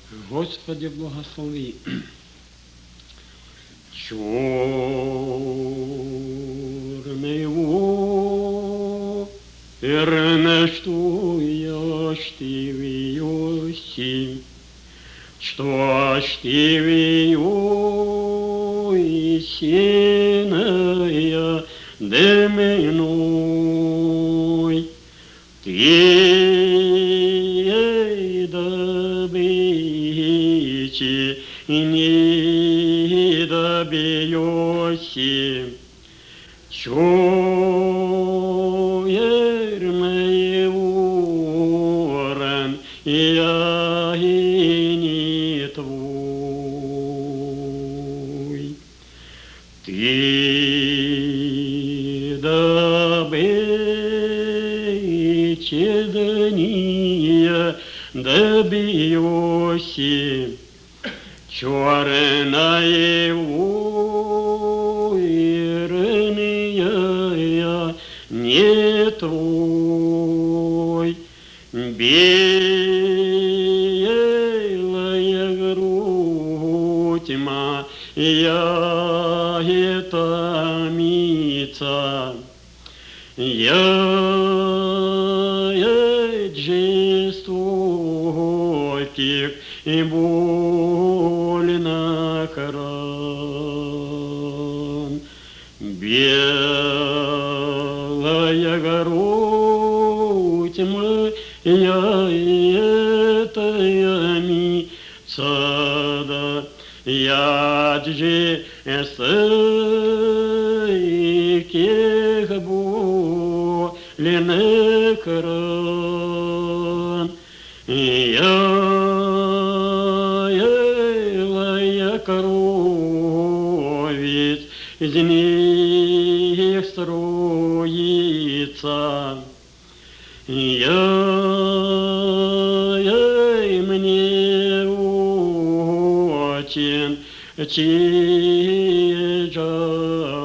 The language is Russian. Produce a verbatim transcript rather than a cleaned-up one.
Господи, благослови. Черный вернешту яштивиоси, что штивиосиная деменой, ты добичи не добьёси, чуер мой ворон, я и не твой. Ты добычи дания добьёси, черная верная не твой. Белая грудь моя и томится, я жестоких и больно ран. Белая грудь моя и томится, я жестоких больно ран. Я кровь из них струится, я мне очень тяжело.